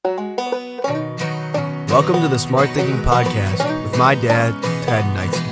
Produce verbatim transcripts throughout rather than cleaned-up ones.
Welcome to the Smart Thinking Podcast with my dad, Ted Knightsky.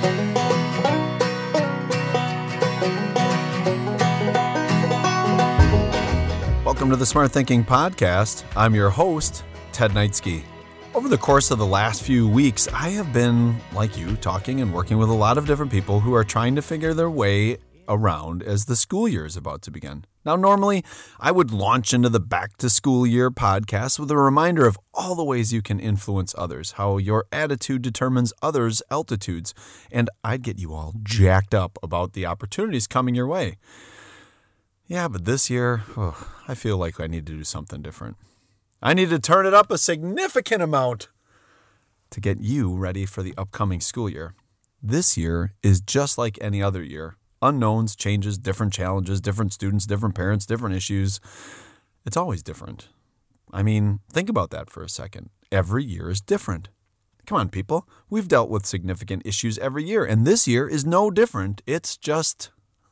Welcome to the Smart Thinking Podcast. I'm your host, Ted Knightsky. Over the course of the last few weeks, I have been, like you, talking and working with a lot of different people who are trying to figure their way around as the school year is about to begin. Now, normally, I would launch into the Back to School Year podcast with a reminder of all the ways you can influence others, how your attitude determines others' altitudes, and I'd get you all jacked up about the opportunities coming your way. Yeah, but this year, oh, I feel like I need to do something different. I need to turn it up a significant amount to get you ready for the upcoming school year. This year is just like any other year. Unknowns, changes, different challenges, different students, different parents, different issues. It's always different. I mean, think about that for a second. Every year is different. Come on, people. We've dealt with significant issues every year, and this year is no different. It's just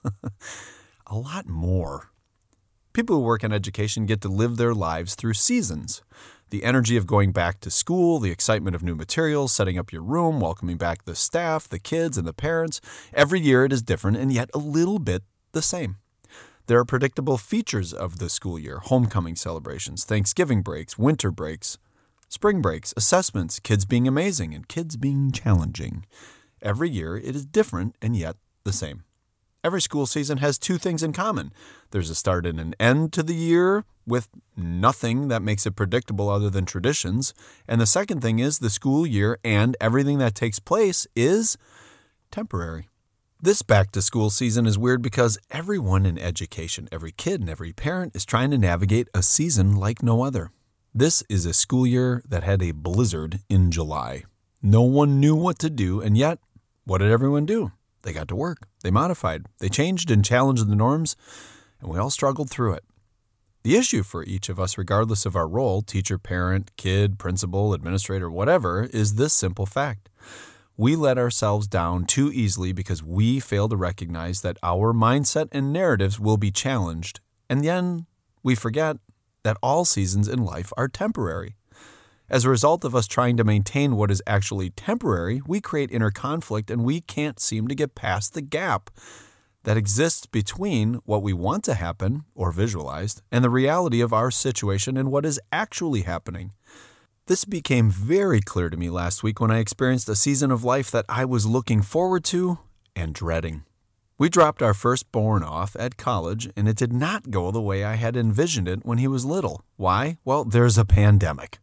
a lot more. People who work in education get to live their lives through seasons. The energy of going back to school, the excitement of new materials, setting up your room, welcoming back the staff, the kids, and the parents. Every year it is different and yet a little bit the same. There are predictable features of the school year: homecoming celebrations, Thanksgiving breaks, winter breaks, spring breaks, assessments, kids being amazing, and kids being challenging. Every year it is different and yet the same. Every school season has two things in common. There's a start and an end to the year with nothing that makes it predictable other than traditions. And the second thing is the school year and everything that takes place is temporary. This back-to-school season is weird because everyone in education, every kid and every parent is trying to navigate a season like no other. This is a school year that had a blizzard in July. No one knew what to do, and yet, what did everyone do? They got to work. They modified. They changed and challenged the norms, and we all struggled through it. The issue for each of us, regardless of our role, teacher, parent, kid, principal, administrator, whatever, is this simple fact. We let ourselves down too easily because we fail to recognize that our mindset and narratives will be challenged, and then we forget that all seasons in life are temporary. As a result of us trying to maintain what is actually temporary, we create inner conflict and we can't seem to get past the gap that exists between what we want to happen, or visualized, and the reality of our situation and what is actually happening. This became very clear to me last week when I experienced a season of life that I was looking forward to and dreading. We dropped our firstborn off at college, and it did not go the way I had envisioned it when he was little. Why? Well, there's a pandemic.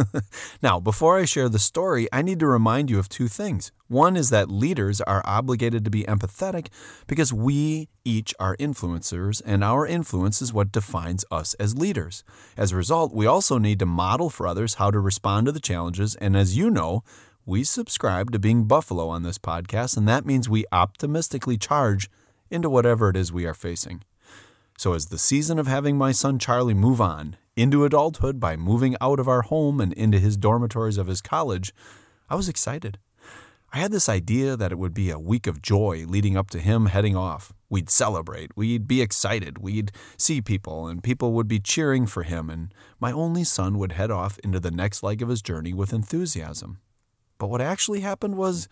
Now, before I share the story, I need to remind you of two things. One is that leaders are obligated to be empathetic because we each are influencers, and our influence is what defines us as leaders. As a result, we also need to model for others how to respond to the challenges, and as you know, we subscribe to being Buffalo on this podcast, and that means we optimistically charge into whatever it is we are facing. So as the season of having my son Charlie move on into adulthood by moving out of our home and into his dormitories of his college, I was excited. I had this idea that it would be a week of joy leading up to him heading off. We'd celebrate, we'd be excited, we'd see people, and people would be cheering for him, and my only son would head off into the next leg of his journey with enthusiasm. But what actually happened was,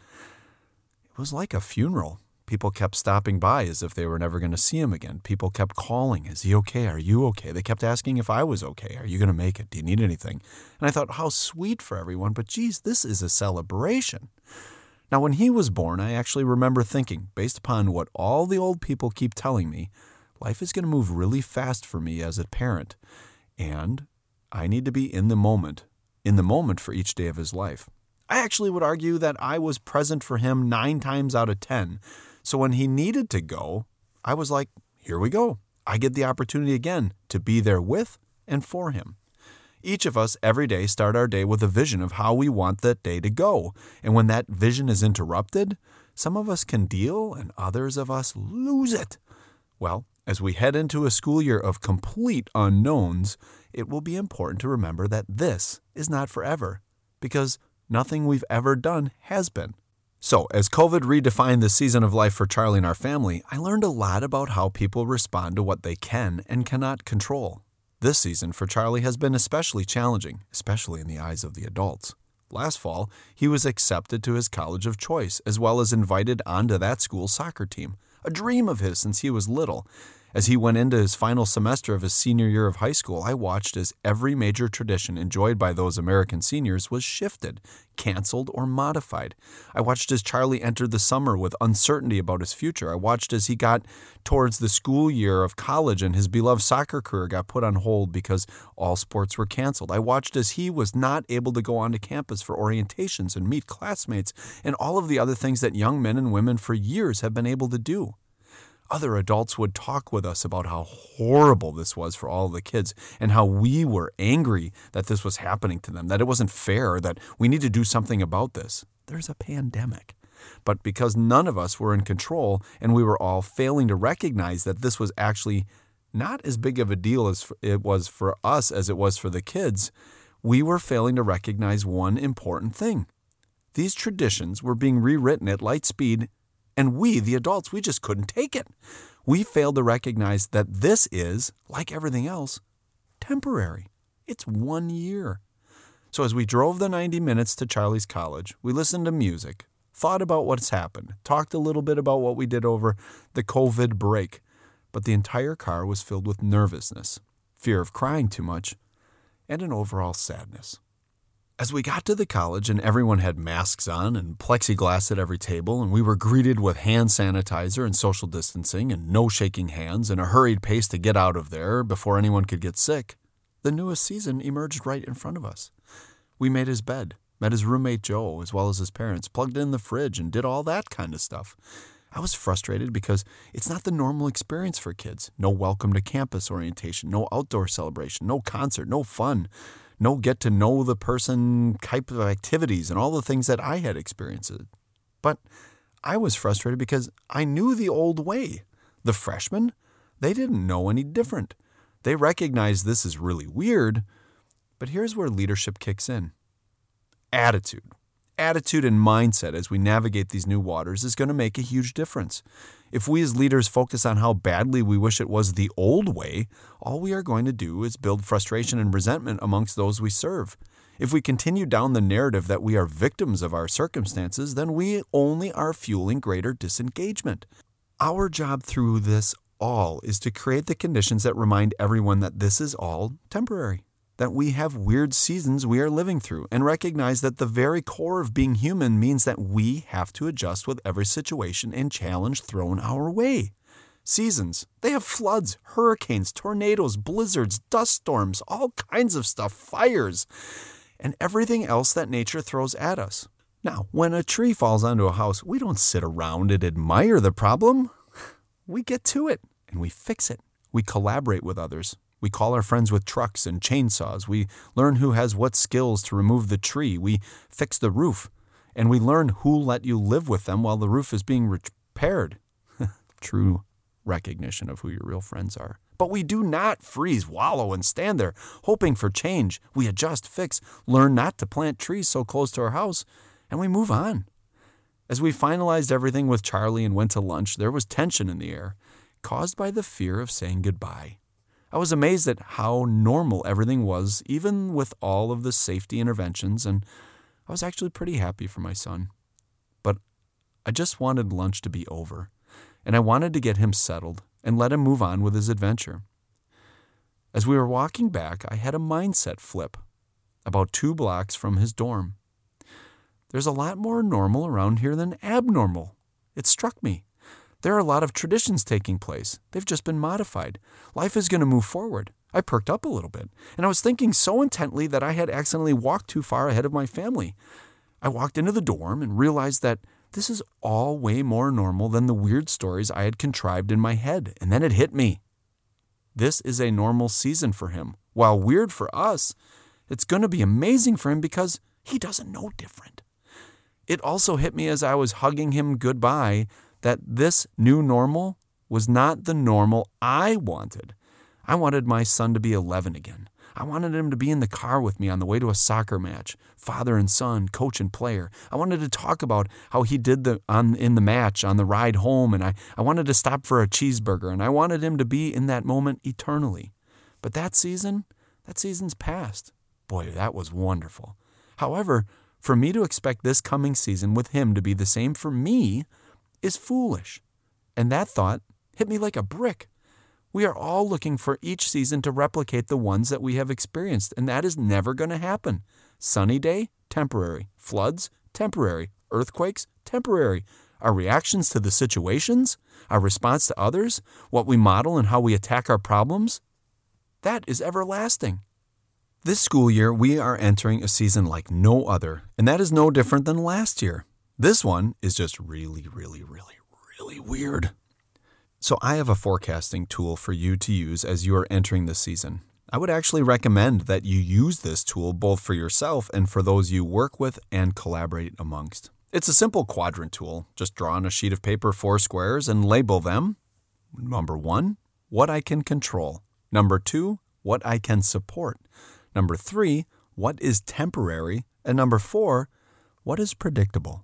it was like a funeral. People kept stopping by as if they were never going to see him again. People kept calling, "Is he okay? Are you okay?" They kept asking if I was okay. "Are you going to make it? Do you need anything?" And I thought, how sweet for everyone, but geez, this is a celebration. Now, when he was born, I actually remember thinking, based upon what all the old people keep telling me, life is going to move really fast for me as a parent, and I need to be in the moment, in the moment for each day of his life. I actually would argue that I was present for him nine times out of ten. So when he needed to go, I was like, here we go. I get the opportunity again to be there with and for him. Each of us every day start our day with a vision of how we want that day to go. And when that vision is interrupted, some of us can deal and others of us lose it. Well, as we head into a school year of complete unknowns, it will be important to remember that this is not forever, because nothing we've ever done has been. So, as COVID redefined the season of life for Charlie and our family, I learned a lot about how people respond to what they can and cannot control. This season for Charlie has been especially challenging, especially in the eyes of the adults. Last fall, he was accepted to his college of choice, as well as invited onto that school's soccer team, a dream of his since he was little. As he went into his final semester of his senior year of high school, I watched as every major tradition enjoyed by those American seniors was shifted, canceled, or modified. I watched as Charlie entered the summer with uncertainty about his future. I watched as he got towards the school year of college and his beloved soccer career got put on hold because all sports were canceled. I watched as he was not able to go onto campus for orientations and meet classmates and all of the other things that young men and women for years have been able to do. Other adults would talk with us about how horrible this was for all the kids and how we were angry that this was happening to them, that it wasn't fair, that we need to do something about this. There's a pandemic. But because none of us were in control and we were all failing to recognize that this was actually not as big of a deal as it was for us as it was for the kids, we were failing to recognize one important thing. These traditions were being rewritten at light speed. And we, the adults, we just couldn't take it. We failed to recognize that this is, like everything else, temporary. It's one year. So as we drove the ninety minutes to Charlie's college, we listened to music, thought about what's happened, talked a little bit about what we did over the COVID break. But the entire car was filled with nervousness, fear of crying too much, and an overall sadness. As we got to the college and everyone had masks on and plexiglass at every table and we were greeted with hand sanitizer and social distancing and no shaking hands and a hurried pace to get out of there before anyone could get sick, the newest season emerged right in front of us. We made his bed, met his roommate Joe as well as his parents, plugged in the fridge and did all that kind of stuff. I was frustrated because it's not the normal experience for kids. No welcome to campus orientation, no outdoor celebration, no concert, no fun. No get to know the person type of activities and all the things that I had experienced. But I was frustrated because I knew the old way. The freshmen, they didn't know any different. They recognized this is really weird, but here's where leadership kicks in. Attitude. Attitude and mindset as we navigate these new waters is going to make a huge difference. If we as leaders focus on how badly we wish it was the old way, all we are going to do is build frustration and resentment amongst those we serve. If we continue down the narrative that we are victims of our circumstances, then we only are fueling greater disengagement. Our job through this all is to create the conditions that remind everyone that this is all temporary, that we have weird seasons we are living through, and recognize that the very core of being human means that we have to adjust with every situation and challenge thrown our way. Seasons, they have floods, hurricanes, tornadoes, blizzards, dust storms, all kinds of stuff, fires, and everything else that nature throws at us. Now, when a tree falls onto a house, we don't sit around and admire the problem. We get to it and we fix it. We collaborate with others. We call our friends with trucks and chainsaws. We learn who has what skills to remove the tree. We fix the roof. And we learn who'll let you live with them while the roof is being repaired. True recognition of who your real friends are. But we do not freeze, wallow, and stand there hoping for change. We adjust, fix, learn not to plant trees so close to our house, and we move on. As we finalized everything with Charlie and went to lunch, there was tension in the air, caused by the fear of saying goodbye. I was amazed at how normal everything was, even with all of the safety interventions, and I was actually pretty happy for my son. But I just wanted lunch to be over, and I wanted to get him settled and let him move on with his adventure. As we were walking back, I had a mindset flip about two blocks from his dorm. There's a lot more normal around here than abnormal. It struck me. There are a lot of traditions taking place. They've just been modified. Life is going to move forward. I perked up a little bit, and I was thinking so intently that I had accidentally walked too far ahead of my family. I walked into the dorm and realized that this is all way more normal than the weird stories I had contrived in my head, and then it hit me. This is a normal season for him. While weird for us, it's going to be amazing for him because he doesn't know different. It also hit me as I was hugging him goodbye that this new normal was not the normal I wanted. I wanted my son to be eleven again. I wanted him to be in the car with me on the way to a soccer match, father and son, coach and player. I wanted to talk about how he did the on in the match on the ride home, and I, I wanted to stop for a cheeseburger, and I wanted him to be in that moment eternally. But that season, that season's past. Boy, that was wonderful. However, for me to expect this coming season with him to be the same for me is foolish. And that thought hit me like a brick. We are all looking for each season to replicate the ones that we have experienced, and that is never going to happen. Sunny day, temporary. Floods, temporary. Earthquakes, temporary. Our reactions to the situations, our response to others, what we model and how we attack our problems, that is everlasting. This school year, we are entering a season like no other, and that is no different than last year. This one is just really, really, really, really weird. So I have a forecasting tool for you to use as you are entering the season. I would actually recommend that you use this tool both for yourself and for those you work with and collaborate amongst. It's a simple quadrant tool. Just draw on a sheet of paper four squares and label them. Number one, what I can control. Number two, what I can support. Number three, what is temporary. And number four, what is predictable.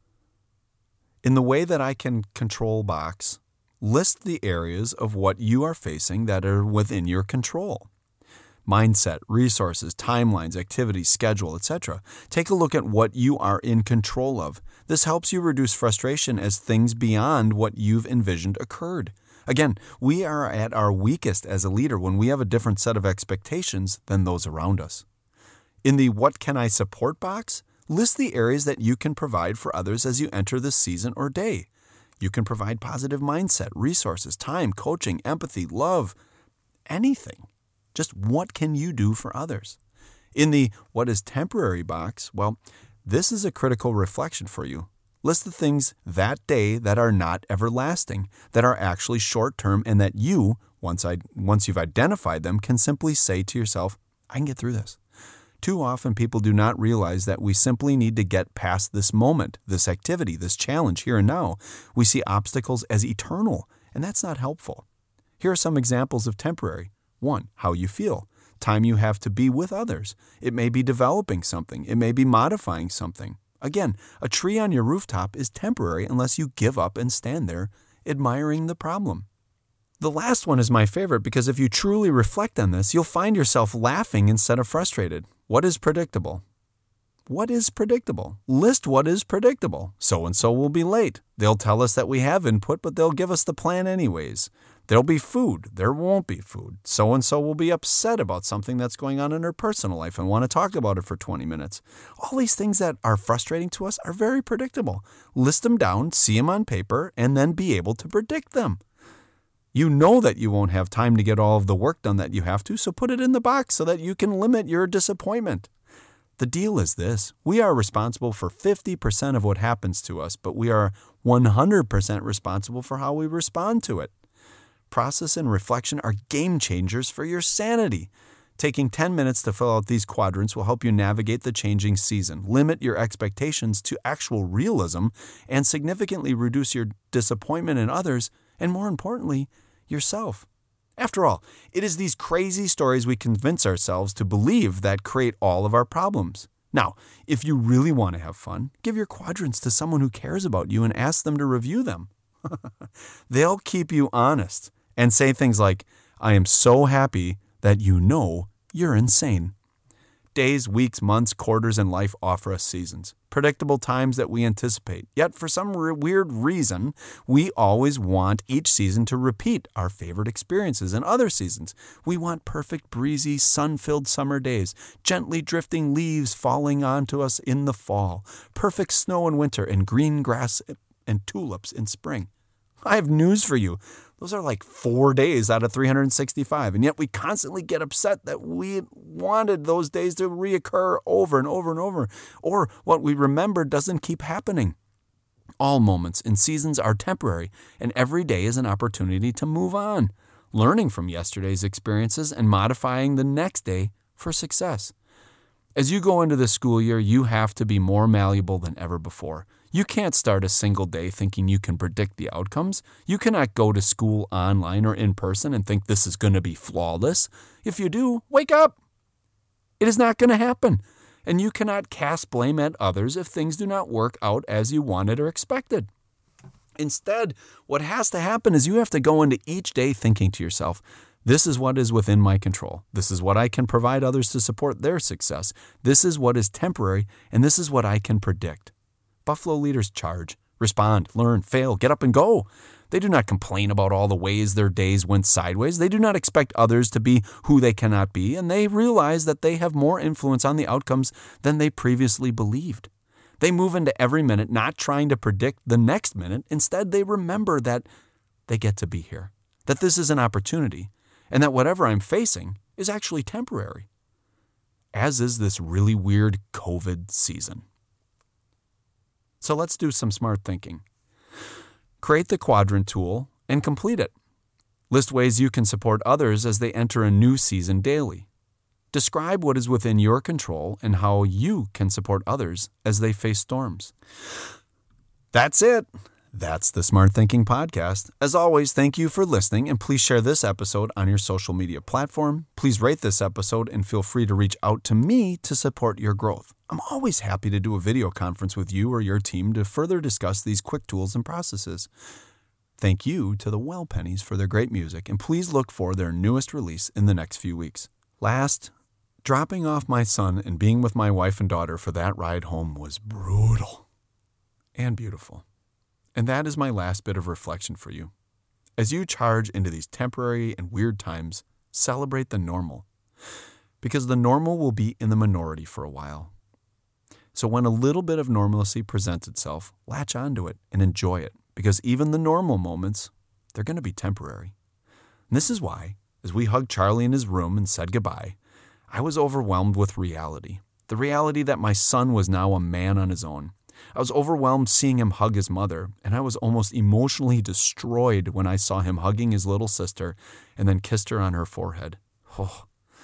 In the way that I can control box, list the areas of what you are facing that are within your control. Mindset, resources, timelines, activities, schedule, et cetera. Take a look at what you are in control of. This helps you reduce frustration as things beyond what you've envisioned occurred. Again, we are at our weakest as a leader when we have a different set of expectations than those around us. In the what can I support box, list the areas that you can provide for others as you enter this season or day. You can provide positive mindset, resources, time, coaching, empathy, love, anything. Just what can you do for others? In the what is temporary box, well, this is a critical reflection for you. List the things that day that are not everlasting, that are actually short-term, and that you, once I, once you've identified them, can simply say to yourself, I can get through this. Too often people do not realize that we simply need to get past this moment, this activity, this challenge here and now. We see obstacles as eternal, and that's not helpful. Here are some examples of temporary. One, how you feel. Time you have to be with others. It may be developing something. It may be modifying something. Again, a tree on your rooftop is temporary unless you give up and stand there admiring the problem. The last one is my favorite because if you truly reflect on this, you'll find yourself laughing instead of frustrated. What is predictable? What is predictable? List what is predictable. So-and-so will be late. They'll tell us that we have input, but they'll give us the plan anyways. There'll be food. There won't be food. So-and-so will be upset about something that's going on in her personal life and want to talk about it for twenty minutes. All these things that are frustrating to us are very predictable. List them down, see them on paper, and then be able to predict them. You know that you won't have time to get all of the work done that you have to, so put it in the box so that you can limit your disappointment. The deal is this. We are responsible for fifty percent of what happens to us, but we are one hundred percent responsible for how we respond to it. Process and reflection are game changers for your sanity. Taking ten minutes to fill out these quadrants will help you navigate the changing season, limit your expectations to actual realism, and significantly reduce your disappointment in others, and more importantly, yourself. After all, it is these crazy stories we convince ourselves to believe that create all of our problems. Now, if you really want to have fun, give your quadrants to someone who cares about you and ask them to review them. They'll keep you honest and say things like, I am so happy that you know you're insane. Days, weeks, months, quarters, and life offer us seasons, predictable times that we anticipate. Yet for some re- weird reason, we always want each season to repeat our favorite experiences in other seasons. We want perfect, breezy, sun-filled summer days, gently drifting leaves falling onto us in the fall, perfect snow in winter, and green grass and tulips in spring. I have news for you. Those are like four days out of three hundred sixty-five, and yet we constantly get upset that we wanted those days to reoccur over and over and over, or what we remember doesn't keep happening. All moments and seasons are temporary, and every day is an opportunity to move on, learning from yesterday's experiences and modifying the next day for success. As you go into the school year, you have to be more malleable than ever before. You can't start a single day thinking you can predict the outcomes. You cannot go to school online or in person and think this is going to be flawless. If you do, wake up. It is not going to happen. And you cannot cast blame at others if things do not work out as you wanted or expected. Instead, what has to happen is you have to go into each day thinking to yourself, This is what is within my control. This is what I can provide others to support their success. This is what is temporary, and this is what I can predict. Buffalo leaders charge, respond, learn, fail, get up and go. They do not complain about all the ways their days went sideways. They do not expect others to be who they cannot be, and they realize that they have more influence on the outcomes than they previously believed. They move into every minute not trying to predict the next minute. Instead, they remember that they get to be here, that this is an opportunity, and that whatever I'm facing is actually temporary, as is this really weird COVID season. So let's do some smart thinking. Create the quadrant tool and complete it. List ways you can support others as they enter a new season daily. Describe what is within your control and how you can support others as they face storms. That's it. That's the Smart Thinking Podcast. As always, thank you for listening, and please share this episode on your social media platform. Please rate this episode and feel free to reach out to me to support your growth. I'm always happy to do a video conference with you or your team to further discuss these quick tools and processes. Thank you to the Well Pennies for their great music, and please look for their newest release in the next few weeks. Last, dropping off my son and being with my wife and daughter for that ride home was brutal and beautiful. And that is my last bit of reflection for you. As you charge into these temporary and weird times, celebrate the normal, because the normal will be in the minority for a while. So when a little bit of normalcy presents itself, latch onto it and enjoy it, because even the normal moments, they're going to be temporary. And this is why, as we hugged Charlie in his room and said goodbye, I was overwhelmed with reality. The reality that my son was now a man on his own. I was overwhelmed seeing him hug his mother, and I was almost emotionally destroyed when I saw him hugging his little sister and then kissed her on her forehead. Oh.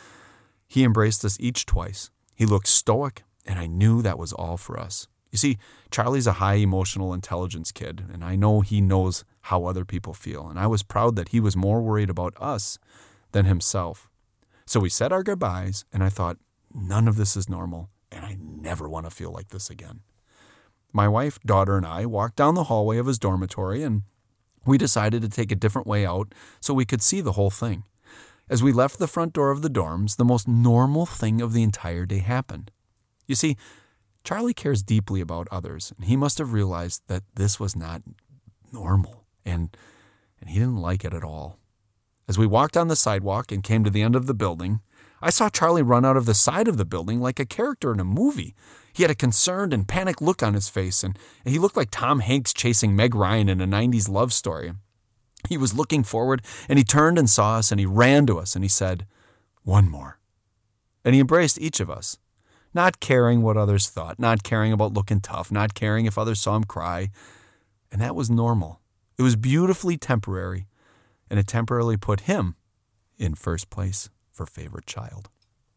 He embraced us each twice. He looked stoic, and I knew that was all for us. You see, Charlie's a high emotional intelligence kid, and I know he knows how other people feel, and I was proud that he was more worried about us than himself. So we said our goodbyes, and I thought, none of this is normal, and I never want to feel like this again. My wife, daughter, and I walked down the hallway of his dormitory, and we decided to take a different way out so we could see the whole thing. As we left the front door of the dorms, the most normal thing of the entire day happened. You see, Charlie cares deeply about others, and he must have realized that this was not normal, and, and he didn't like it at all. As we walked on the sidewalk and came to the end of the building, I saw Charlie run out of the side of the building like a character in a movie. He had a concerned and panicked look on his face, and, and he looked like Tom Hanks chasing Meg Ryan in a nineties love story. He was looking forward, and he turned and saw us, and he ran to us, and he said, "One more." And he embraced each of us, not caring what others thought, not caring about looking tough, not caring if others saw him cry. And that was normal. It was beautifully temporary, and it temporarily put him in first place for favorite child.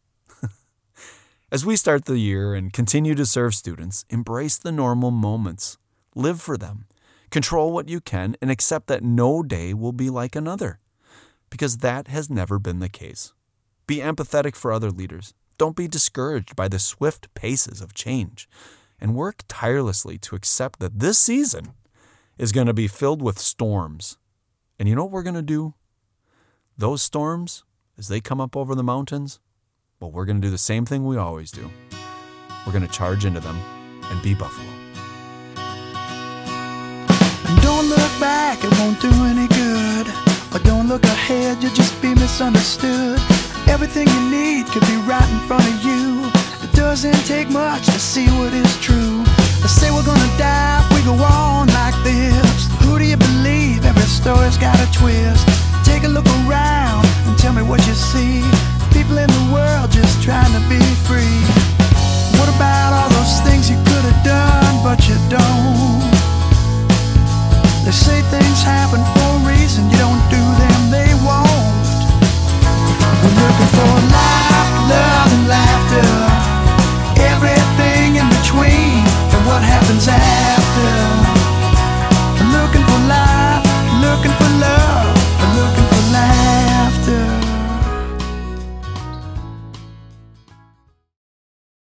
As we start the year and continue to serve students, embrace the normal moments. Live for them. Control what you can and accept that no day will be like another, because that has never been the case. Be empathetic for other leaders. Don't be discouraged by the swift paces of change, and work tirelessly to accept that this season is going to be filled with storms. And you know what we're going to do? Those storms, as they come up over the mountains, well, we're going to do the same thing we always do. We're going to charge into them and be Buffalo. Don't look back, it won't do any good. Or don't look ahead, you'll just be misunderstood. Everything you need could be right in front of you. It doesn't take much to see what is true. They say we're gonna die if we go on like this. Who do you believe? Every story's got a twist. Take a look around and tell me what you see. People in the world just trying to be free. What about all those things you could have done, but you don't? They say things happen